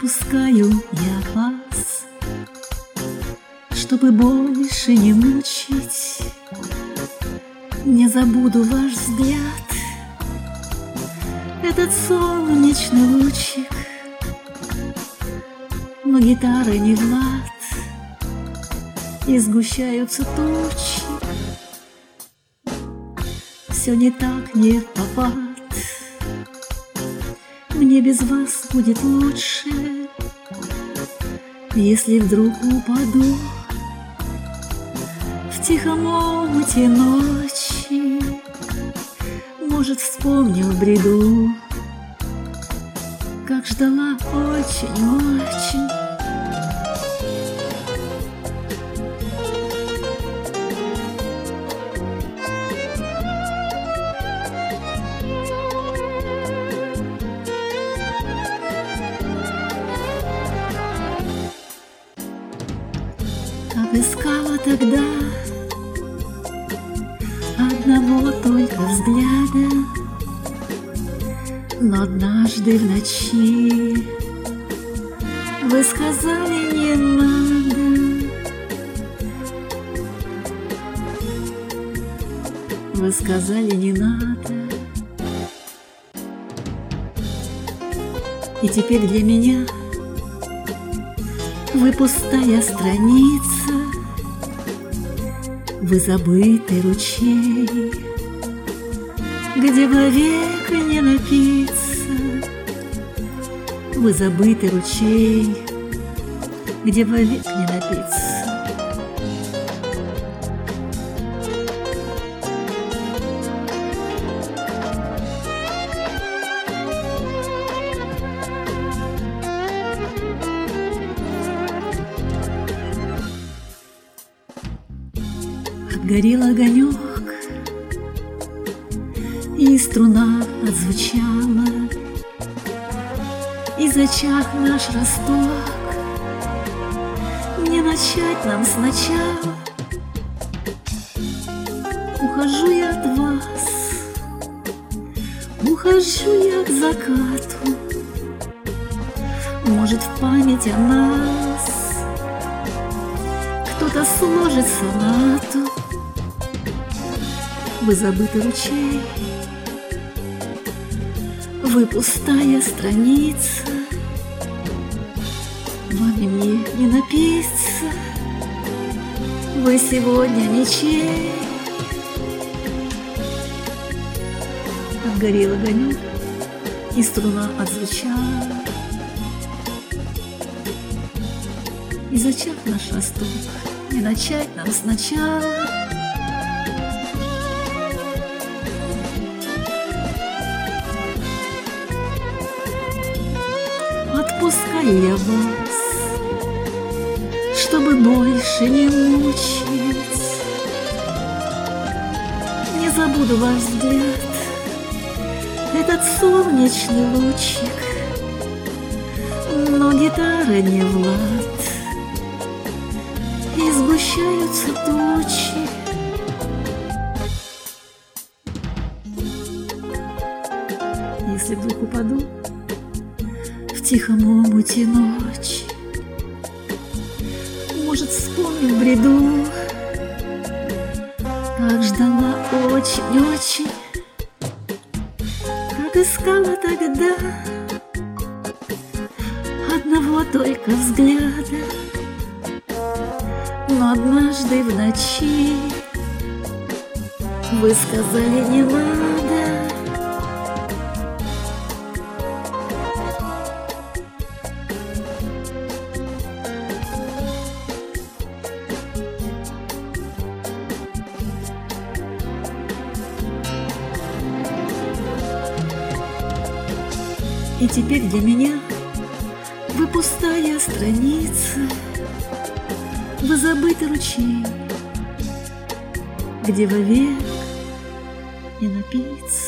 отпускаю я вас, чтобы больше не мучить. Не забуду ваш взгляд, этот солнечный лучик, но гитара не в лад, и сгущаются тучи. Все не так, не в попад. Мне без вас будет лучше, если вдруг упаду в тихом омуте ночи. Может, вспомню в бреду, как ждала очень-очень. Как искала тогда одного только взгляда, но однажды в ночи вы сказали не надо. Вы сказали не надо. И теперь для меня вы пустая страница, вы забытый ручей, где вовек не напиться. Вы забытый ручей, где вовек не напиться. Отгорел огонек, и струна отзвучала, и зачах наш росток. Не начать нам сначала. Ухожу я от вас, ухожу я к закату. Может, в память о нас кто-то сложит сонату. Вы забытый ручей, вы пустая страница, вами мне не напиться. Вы сегодня ничей. Отгорел огонек, и струна отзвучала, и зачах наш росток. Не начать нам сначала. Отпускаю я вас, чтобы больше не мучить. Не забуду ваш взгляд, этот солнечный лучик, но гитара не в лад, и сгущаются тучи. Если вдруг упаду в тихом омуте ночи, может, вспомню в бреду, как ждала очень-очень, как искала тогда одного только взгляда. Но однажды в ночи вы сказали не надо. И теперь для меня вы пустая страница, вы забытый ручей, где вовек не напиться.